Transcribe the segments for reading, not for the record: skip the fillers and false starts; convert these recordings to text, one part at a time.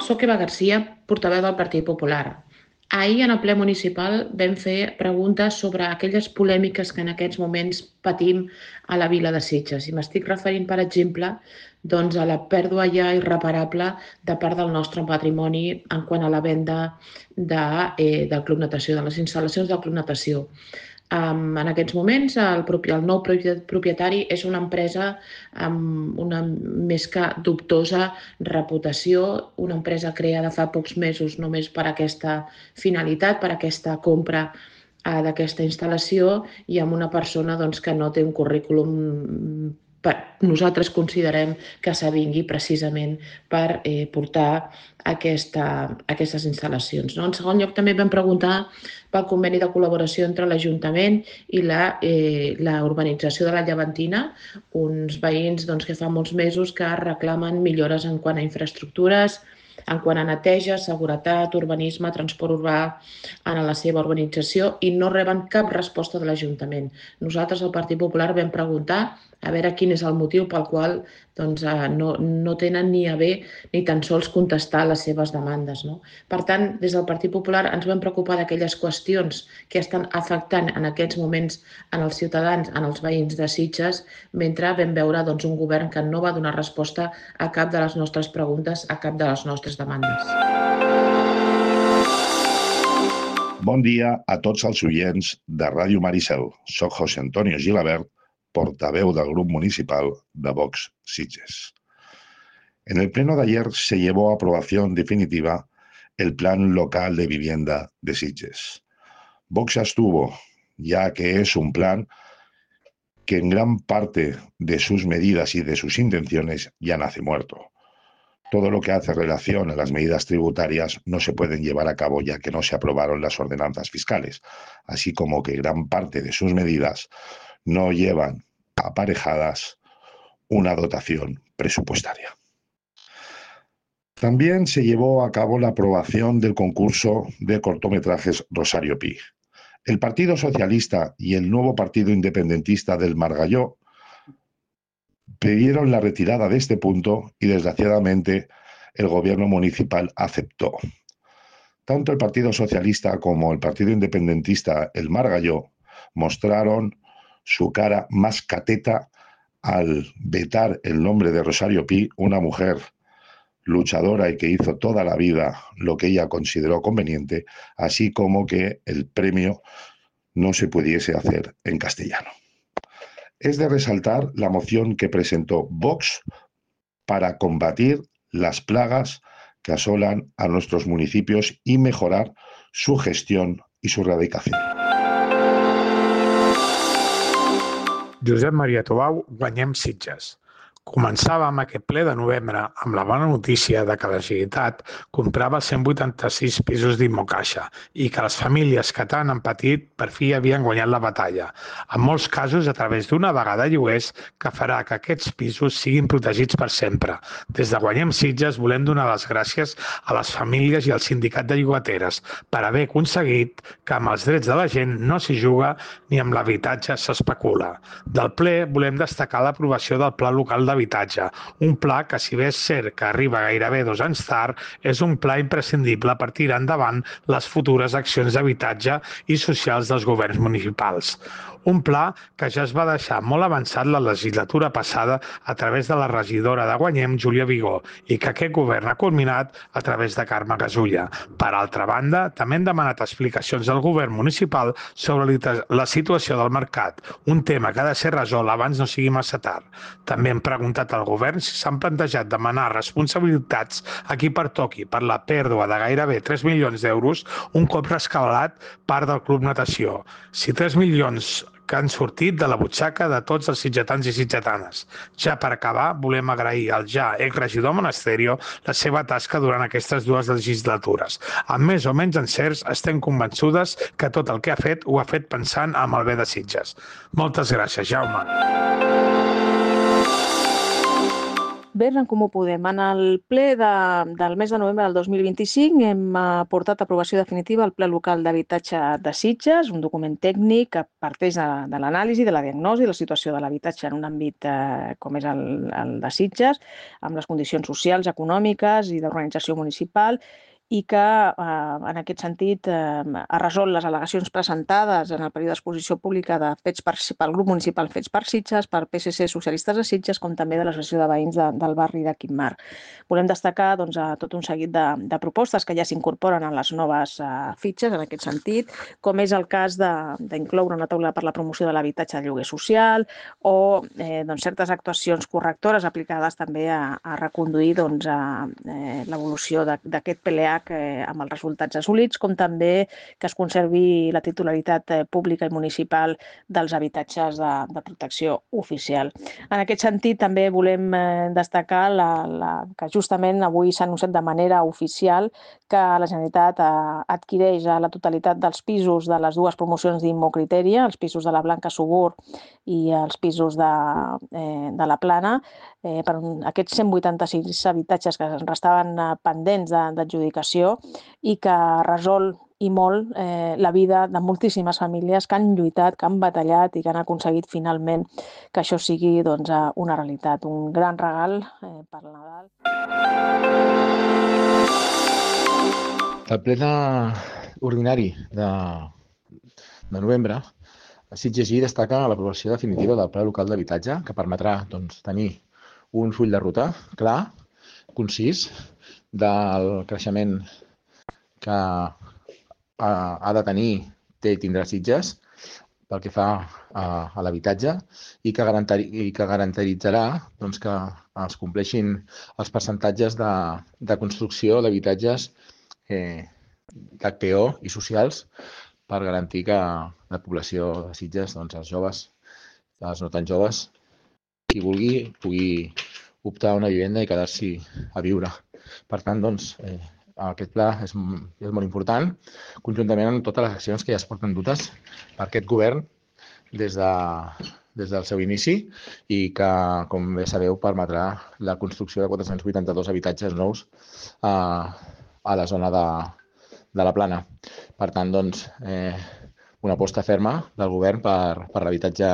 soc Eva Garcia, portaveu del Partit Popular. Ahir, en el ple municipal, vam fer preguntes sobre aquelles polèmiques que en aquests moments patim a la vila de Sitges. I m'estic referint, per exemple, a la pèrdua ja irreparable de part del nostre patrimoni en quant a la venda del Club Natació, de les instal·lacions del Club Natació. En aquests moments, el nou propietari és una empresa amb una més que dubtosa reputació, una empresa creada fa pocs mesos només per aquesta finalitat, per aquesta compra d'aquesta instal·lació, i amb una persona que no té un currículum, nosaltres considerem que s'avingui precisament per portar aquestes instal·lacions. En segon lloc, també vam preguntar pel conveni de col·laboració entre l'Ajuntament i la urbanització de la Llevantina, uns veïns que fa molts mesos que reclamen millores en quant a infraestructures, en quant a neteja, seguretat, urbanisme, transport urbà en la seva urbanització, i no reben cap resposta de l'Ajuntament. Nosaltres, al Partit Popular, vam preguntar a veure quin és el motiu pel qual no tenen ni a bé ni tan sols contestar les seves demandes. Per tant, des del Partit Popular ens vam preocupar d'aquelles qüestions que estan afectant en aquests moments en els ciutadans, en els veïns de Sitges, mentre vam veure un govern que no va donar resposta a cap de les nostres preguntes, a cap de les nostres demandes. Bon dia a tots els oients de Ràdio Maricel. Soc José Antonio Gilabert, portaveu del Grupo Municipal de Vox Sitges. En el pleno de ayer se llevó a aprobación definitiva el Plan Local de Vivienda de Sitges. Vox abstuvo, ya que es un plan que en gran parte de sus medidas y de sus intenciones ya nace muerto. Todo lo que hace relación a las medidas tributarias no se pueden llevar a cabo ya que no se aprobaron las ordenanzas fiscales, así como que gran parte de sus medidas no llevan aparejadas una dotación presupuestaria. También se llevó a cabo la aprobación del concurso de cortometrajes Rosario Pi. El Partido Socialista y el nuevo Partido Independentista del Margalló pidieron la retirada de este punto y, desgraciadamente, el gobierno municipal aceptó. Tanto el Partido Socialista como el Partido Independentista, el Margalló, mostraron su cara más cateta al vetar el nombre de Rosario Pi, una mujer luchadora y que hizo toda la vida lo que ella consideró conveniente, así como que el premio no se pudiese hacer en castellano. Es de resaltar la moción que presentó Vox para combatir las plagas que asolan a nuestros municipios y mejorar su gestión y su erradicación. Josep Maria Tobau, Guanyem Sitges. Començàvem aquest ple de novembre amb la bona notícia de que la Generalitat comprava 186 pisos d'Immocaixa i que les famílies que tant han patit per fi havien guanyat la batalla, en molts casos a través d'una vaga de lloguers que farà que aquests pisos siguin protegits per sempre. Des de Guanyem Sitges volem donar les gràcies a les famílies i al sindicat de llogateres per haver aconseguit que amb els drets de la gent no s'hi juga ni amb l'habitatge s'especula. Del ple volem destacar l'aprovació del Pla Local d'Habitatge, un pla que, si bé és cert que arriba gairebé 2 anys tard, és un pla imprescindible per tirar endavant les futures accions d'habitatge i socials dels governs municipals. Un pla que ja es va deixar molt avançat la legislatura passada a través de la regidora de Guanyem, Júlia Vigó, i que aquest govern ha culminat a través de Carme Gasulla. Per altra banda, també hem demanat explicacions del govern municipal sobre la situació del mercat, un tema que ha de ser resolt abans no sigui massa tard. També hem preguntat al govern si s'han plantejat demanar responsabilitats a qui pertoqui per la pèrdua de gairebé 3 milions d'euros un cop rescabalat part del Club Natació. Si 3 milions que han sortit de la butxaca de tots els sitgetans i sitgetanes. Ja per acabar, volem agrair al ja exregidor Monasterio la seva tasca durant aquestes 2 legislatures. Amb més o menys encerts, estem convençudes que tot el que ha fet ho ha fet pensant en el bé de Sitges. Moltes gràcies, Jaume. Bé, en Comú Podem. En el ple del mes de novembre del 2025 hem portat a aprovació definitiva el Pla Local d'Habitatge de Sitges, un document tècnic que parteix de l'anàlisi, de la diagnosi de la situació de l'habitatge en un àmbit com és el de Sitges, amb les condicions socials, econòmiques i d'organització municipal, i que, en aquest sentit, ha resolt les al·legacions presentades en el període d'exposició pública pel grup municipal Fets per Sitges, per PSC Socialistes de Sitges, com també de l'Associació de Veïns del barri de Quimar. Volem destacar tot un seguit de propostes que ja s'incorporen a les noves fitxes, en aquest sentit, com és el cas d'incloure una taula per la promoció de l'habitatge de lloguer social o certes actuacions correctores aplicades també a reconduir l'evolució d'aquest PLH amb els resultats assolits, com també que es conservi la titularitat pública i municipal dels habitatges de protecció oficial. En aquest sentit, també volem destacar que justament avui s'ha anunciat de manera oficial que la Generalitat adquireix la totalitat dels pisos de les dues promocions d'Immocriteria, els pisos de la Blanca Subur i els pisos de la Plana, per aquests 186 habitatges que restaven pendents d'adjudicació i que resol i molt la vida de moltíssimes famílies que han lluitat, que han batallat i que han aconseguit finalment que això sigui una realitat, un gran regal per Nadal. El ple ordinari de novembre, Sitges I destaca l'aprovació definitiva del Pla Local d'Habitatge, que permetrà tenir un full de ruta clar, concís, del creixement que ha de tenir, té i tindrà Sitges pel que fa a l'habitatge i que garantitzarà que es compleixin els percentatges de construcció d'habitatges d'HPO i socials per garantir que la població de Sitges, els joves, els no tan joves, qui vulgui, pugui optar a una vivenda i quedar-s'hi a viure. Per tant, aquest pla és molt important, conjuntament amb totes les accions que ja es porten dutes per aquest govern des del seu inici i que, com bé sabeu, permetrà la construcció de 482 habitatges nous a la zona de la Plana. Per tant, una aposta ferma del govern per l'habitatge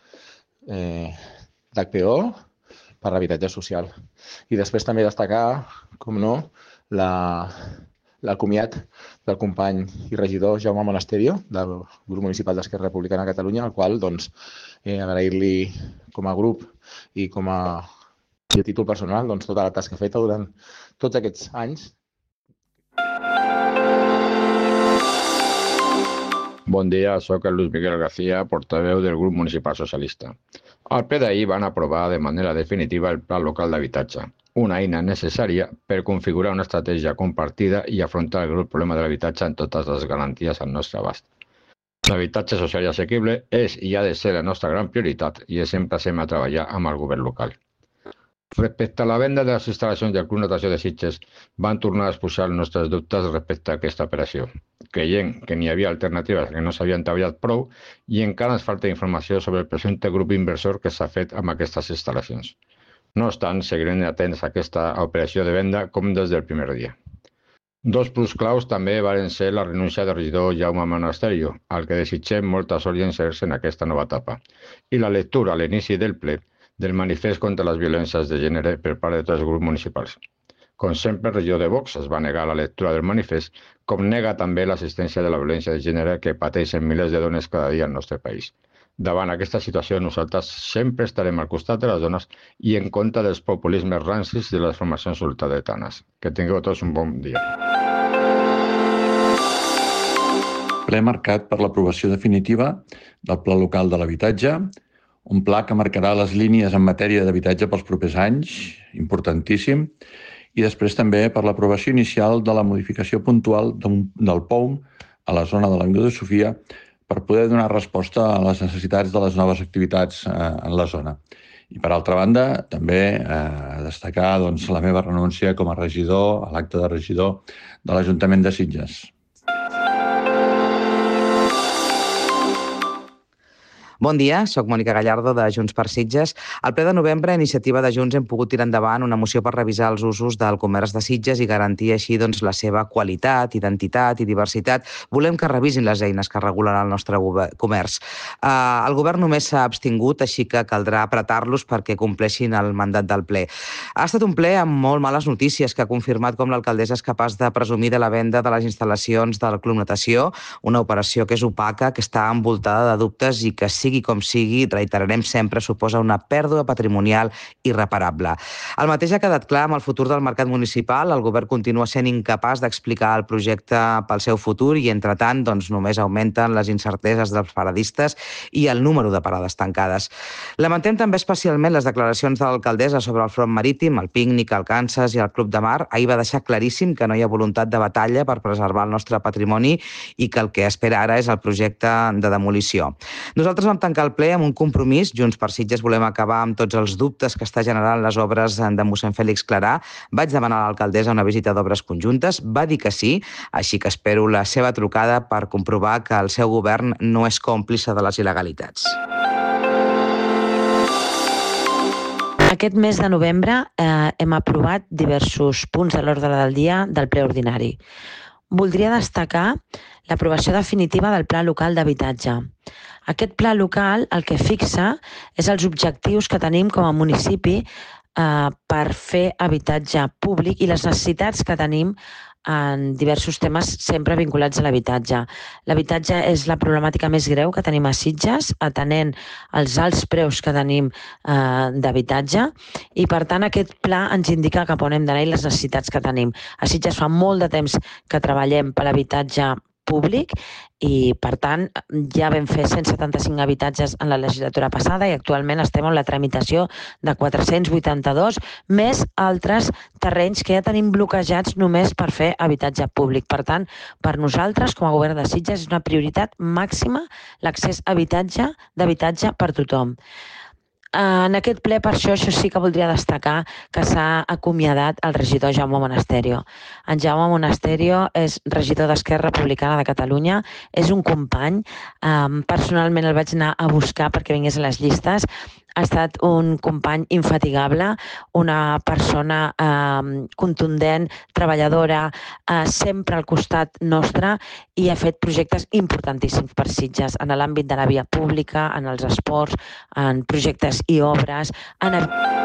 d'HPO, per l'habitatge social. I després també destacar, com no, el comiat del company i regidor Jaume Monasterio, del grup municipal d'Esquerra Republicana de Catalunya, al qual agrair-li com a grup i com a títol personal tota la tasca feta durant tots aquests anys. Bon dia, soc el Luis Miguel García, portaveu del grup municipal socialista. Al ple d'ahir van aprovar de manera definitiva el Pla Local d'Habitatge, una eina necessària per configurar una estratègia compartida i afrontar el greu problema de l'habitatge amb totes les garanties al nostre abast. L'habitatge social i assequible és i ha de ser la nostra gran prioritat i ens emplacem a treballar amb el govern local. Respecte a la venda de les instal·lacions del Club Natació de Sitges, van tornar a exposar els nostres dubtes respecte a aquesta operació, creient que n'hi havia alternatives que no s'havien treballat prou i encara ens falta informació sobre el presumpte grup inversor que s'ha fet amb aquestes instal·lacions. No obstant, seguirem atents a aquesta operació de venda com des del primer dia. Dos punts claus també van ser la renúncia del regidor Jaume Monasterio, al que desitgem molta sort i encerts en aquesta nova etapa, i la lectura a l'inici del ple del manifest contra les violències de gènere per part de tots els grups municipals. Com sempre, el regidor de Vox es va negar la lectura del manifest, com nega també l'assistència de la violència de gènere que pateixen milers de dones cada dia al nostre país. Davant aquesta situació, nosaltres sempre estarem al costat de les dones i en contra dels populismes rancis de les formacions ultradretanes. Que tingueu tots un bon dia. Ple marcat per l'aprovació definitiva del Pla Local de l'Habitatge, un pla que marcarà les línies en matèria d'habitatge pels propers anys, importantíssim, i després també per l'aprovació inicial de la modificació puntual del POUM a la zona de l'Avinguda de Sofia per poder donar resposta a les necessitats de les noves activitats en la zona. I per altra banda, també destacar la meva renúncia com a regidor, a l'acte de regidor de l'Ajuntament de Sitges. Bon dia, soc Mònica Gallardo de Junts per Sitges. Al ple de novembre, a iniciativa de Junts, hem pogut tirar endavant una moció per revisar els usos del comerç de Sitges i garantir així la seva qualitat, identitat i diversitat. Volem que revisin les eines que regulen el nostre comerç. El govern només s'ha abstingut, així que caldrà apretar-los perquè compleixin el mandat del ple. Ha estat un ple amb molt males notícies que ha confirmat com l'alcaldessa és capaç de presumir de la venda de les instal·lacions del Club Natació, una operació que és opaca, que està envoltada de dubtes i que sigui com sigui, reiterarem sempre, suposa una pèrdua patrimonial irreparable. El mateix ha quedat clar amb el futur del mercat municipal. El govern continua sent incapaç d'explicar el projecte pel seu futur i, entretant, només augmenten les incerteses dels paradistes i el número de parades tancades. Lamentem també especialment les declaracions de l'alcaldessa sobre el front marítim, el pícnic, el Kansas i el Club de Mar. Ahir va deixar claríssim que no hi ha voluntat de batalla per preservar el nostre patrimoni i que el que espera ara és el projecte de demolició. Nosaltres vam tancar el ple amb un compromís. Junts per Sitges volem acabar amb tots els dubtes que està generant les obres de mossèn Fèlix Clarà. Vaig demanar a l'alcaldessa una visita d'obres conjuntes, va dir que sí, així que espero la seva trucada per comprovar que el seu govern no és còmplice de les il·legalitats. Aquest mes de novembre hem aprovat diversos punts de l'ordre del dia del ple ordinari. Voldria destacar l'aprovació definitiva del Pla Local d'Habitatge. Aquest pla local el que fixa és els objectius que tenim com a municipi per fer habitatge públic i les necessitats que tenim en diversos temes sempre vinculats a l'habitatge. L'habitatge és la problemàtica més greu que tenim a Sitges, atenent els alts preus que tenim d'habitatge, i per tant aquest pla ens indica cap on hem d'anar i les necessitats que tenim. A Sitges fa molt de temps que treballem per l'habitatge públic i, per tant, ja vam fer 175 habitatges en la legislatura passada i actualment estem en la tramitació de 482, més altres terrenys que ja tenim bloquejats només per fer habitatge públic. Per tant, per nosaltres, com a govern de Sitges, és una prioritat màxima l'accés a d'habitatge per tothom. En aquest ple, per això sí que voldria destacar que s'ha acomiadat el regidor Jaume Monasterio. En Jaume Monasterio és regidor d'Esquerra Republicana de Catalunya, és un company, personalment el vaig anar a buscar perquè vingués a les llistes. Ha estat un company infatigable, una persona contundent, treballadora, sempre al costat nostre, i ha fet projectes importantíssims per Sitges en l'àmbit de la via pública, en els esports, en projectes i obres, en